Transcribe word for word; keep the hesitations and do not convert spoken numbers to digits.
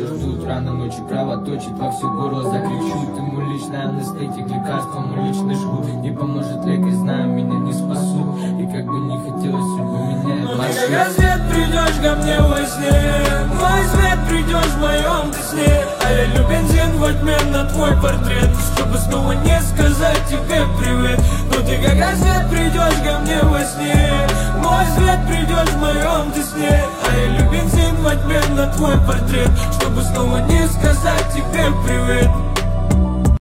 еще ждут. Рано ночью кровоточит, во все горло закричут. Ему личная анестетик, лекарство, ему личный жгут. Не поможет лекарь, знаю, меня не спасут. И как бы не хотелось, судьба меняет маршрут. Как рассвет придешь ко мне во сне, мой свет придешь в моем ты сне. А я лью бензин во тьме на твой портрет, чтобы снова не сказать тебе привет. Но ты как рассвет придешь ко мне во сне, мой свет придешь в моем ты сне. А я лью бензин во тьме на твой портрет, чтобы снова не сказать тебе привет.